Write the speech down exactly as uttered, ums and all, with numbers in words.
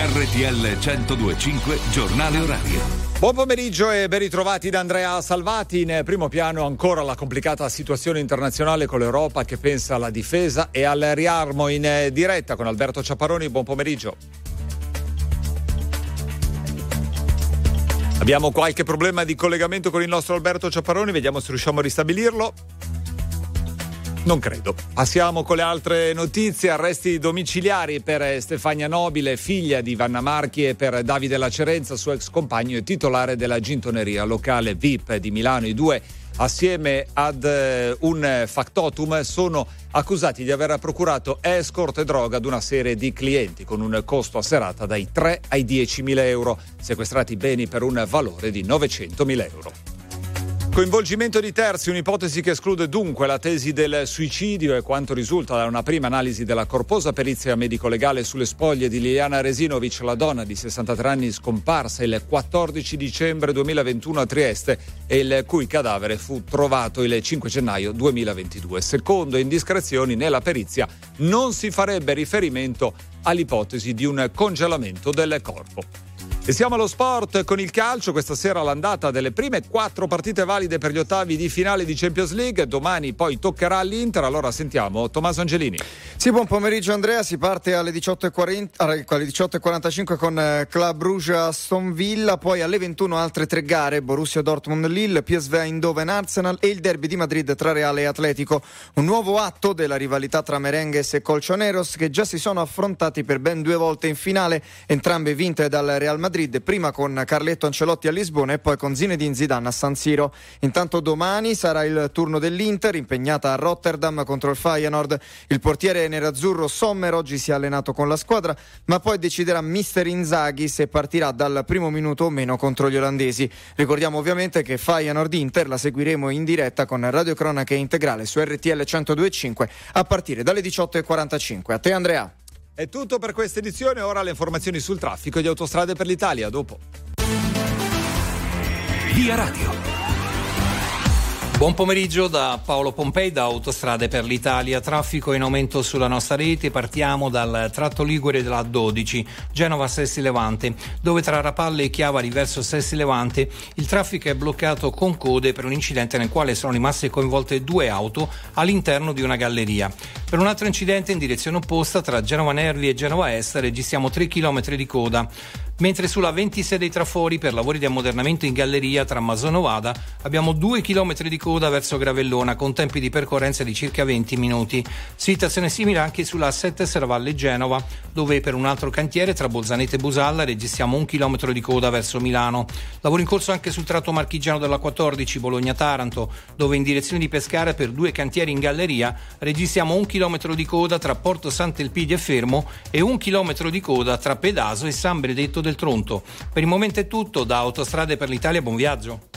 R T L centodue e cinque Giornale Orario. Buon pomeriggio e ben ritrovati da Andrea Salvati. In primo piano ancora la complicata situazione internazionale con l'Europa che pensa alla difesa e al riarmo. In diretta con Alberto Ciapparoni, buon pomeriggio. Abbiamo qualche problema di collegamento con il nostro Alberto Ciapparoni, vediamo se riusciamo a ristabilirlo. Non credo. Passiamo con le altre notizie. Arresti domiciliari per Stefania Nobile, figlia di Vanna Marchi, e per Davide Lacerenza, suo ex compagno e titolare della gintoneria locale V I P di Milano. I due, assieme ad un factotum, sono accusati di aver procurato escort e droga ad una serie di clienti con un costo a serata dai tre ai diecimila euro, sequestrati beni per un valore di novecentomila euro. Coinvolgimento di terzi, un'ipotesi che esclude dunque la tesi del suicidio, e quanto risulta da una prima analisi della corposa perizia medico-legale sulle spoglie di Liliana Resinovic, la donna di sessantatré anni scomparsa il quattordici dicembre duemilaventuno a Trieste e il cui cadavere fu trovato il cinque gennaio duemilaventidue. Secondo indiscrezioni, nella perizia non si farebbe riferimento all'ipotesi di un congelamento del corpo. E siamo allo sport con il calcio. Questa sera l'andata delle prime quattro partite valide per gli ottavi di finale di Champions League. Domani poi toccherà all'Inter. Allora sentiamo Tommaso Angelini. Sì, buon pomeriggio Andrea. Si parte alle diciotto e quaranta, alle diciotto e quarantacinque con Club Brugge Aston Villa, poi alle ventuno altre tre gare: Borussia Dortmund Lille, P S V Eindhoven Arsenal e il derby di Madrid tra Real e Atletico. Un nuovo atto della rivalità tra merengues e colchoneros, che già si sono affrontati per ben due volte in finale, entrambe vinte dal Real Madrid, prima con Carletto Ancelotti a Lisbona e poi con Zinedine Zidane a San Siro. Intanto domani sarà il turno dell'Inter, impegnata a Rotterdam contro il Feyenoord. Il portiere nerazzurro Sommer oggi si è allenato con la squadra, ma poi deciderà mister Inzaghi se partirà dal primo minuto o meno contro gli olandesi. Ricordiamo ovviamente che Feyenoord-Inter la seguiremo in diretta con radiocronache integrale su R T L centodue e cinque a partire dalle diciotto e quarantacinque. A te Andrea. È tutto per questa edizione, ora le informazioni sul traffico di Autostrade per l'Italia, dopo. Via Radio. Buon pomeriggio da Paolo Pompei da Autostrade per l'Italia. Traffico in aumento sulla nostra rete. Partiamo dal tratto ligure della A dodici, Genova-Sesti Levante, dove tra Rapalle e Chiavari verso Sesti Levante il traffico è bloccato con code per un incidente nel quale sono rimaste coinvolte due auto all'interno di una galleria. Per un altro incidente in direzione opposta tra Genova Nervi e Genova Est registriamo tre chilometri di coda. Mentre sulla ventisei dei Trafori, per lavori di ammodernamento in galleria tra Masono Vada, abbiamo due chilometri di coda verso Gravellona con tempi di percorrenza di circa venti minuti. Situazione simile anche sulla sette Serravalle Genova, dove per un altro cantiere tra Bolzaneto e Busalla registriamo un chilometro di coda verso Milano. Lavoro in corso anche sul tratto marchigiano della quattordici Bologna-Taranto, dove in direzione di Pescara per due cantieri in galleria registriamo un chilometro di coda tra Porto Sant'Elpidio e Fermo e un chilometro di coda tra Pedaso e San Benedetto del Tronto. Per il momento è tutto, da Autostrade per l'Italia, buon viaggio.